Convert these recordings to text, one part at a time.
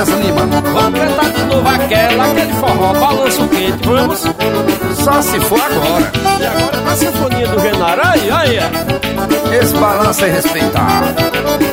César Lima? Vamos cantar de novo aquele forró, balanço quente, vamos? Só se for agora. E agora a sinfonia do Genaro, aí. Esse balanço é respeitado.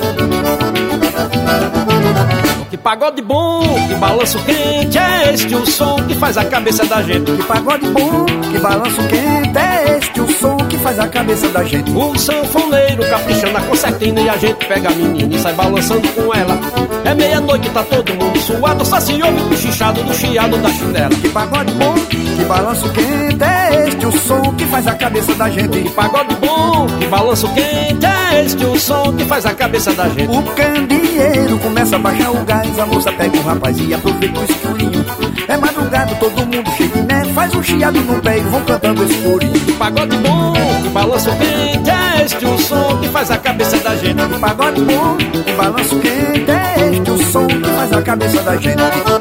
Que pagode bom, que balanço quente, é este o som que faz a cabeça da gente. Que pagode bom, que balanço quente, é este o som que faz a cabeça da gente. O sanfoneiro capricha na concertina e a gente pega a menina e sai balançando com ela. É meia-noite, tá todo mundo suado, só se ouve o chichado do chiado da chinela. Que pagode bom, que balanço quente, é este o som que faz a cabeça da gente. Que pagode bom, que balanço quente, é este o som que faz a cabeça da gente. O candeeiro começa a baixar o gás, a moça pega o rapaz e aproveita o escurinho. É madrugada, todo mundo chega, né? Faz um chiado no pé e vão cantando escurinho. Que pagode bom, que balanço quente, é este o som que faz a cabeça da gente. Que pagode bom, que balanço quente, é este o som que faz a cabeça da gente.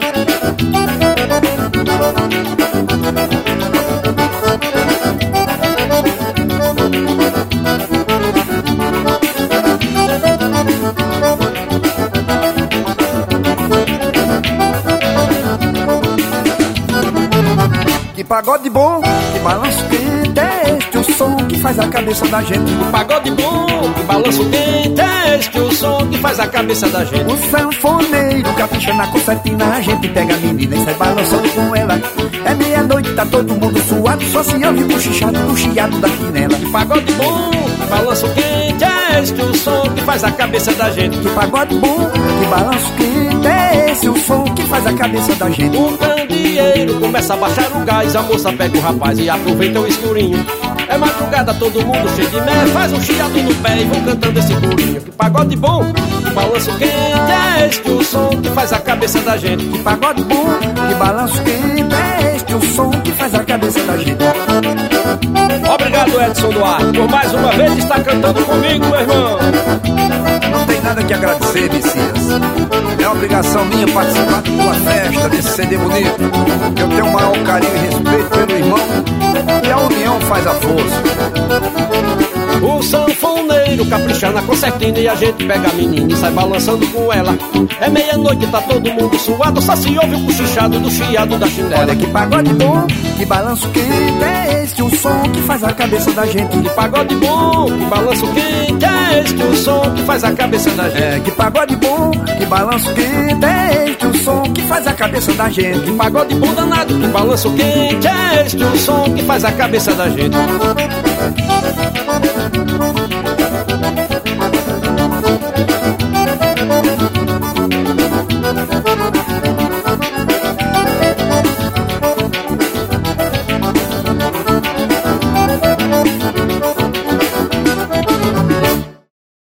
Que pagode bom, que balanço quente, é este o som que faz a cabeça da gente. Que pagode bom, que balanço quente, é este o som que faz a cabeça da gente. O sanfoneiro capricha na concertina, a gente pega a menina e sai balançando com ela. É meia-noite, tá todo mundo suado, só se ouve o chichado do chiado da chinela. Que pagode bom, que balanço quente, é este o som que faz a cabeça da gente. Que pagode bom, que balanço quente, é esse o som que faz a cabeça da gente. O candeeiro começa a baixar o gás, a moça pega o rapaz e aproveita o escurinho. É madrugada, todo mundo cheio de mé, faz um chiado no pé e vão cantando esse pulinho. Que pagode bom, que balanço quente, é este o som que faz a cabeça da gente. Que pagode bom, que balanço quente, é este o som que faz a cabeça da gente. Obrigado, Edson Duarte, por mais uma vez estar cantando comigo, meu irmão. Não tem nada que agradecer, Messias. É obrigação minha participar da tua festa, desse CD bonito. Eu tenho o maior carinho e respeito pelo irmão, e a união faz a força. O sanfoneiro capricha na concertina e a gente pega a menina e sai balançando com ela. É meia-noite, tá todo mundo suado, só se ouve o cochichado do chiado da chinela. Olha que pagode bom, que balanço quente, é este o som que faz a cabeça da gente. Que pagode bom, que balanço quente, é este o som que faz a cabeça da gente. Que pagode bom, que balanço quente, é este o som que faz a cabeça da gente. Que pagode bom danado, que balanço quente, é este o som que faz a cabeça da gente.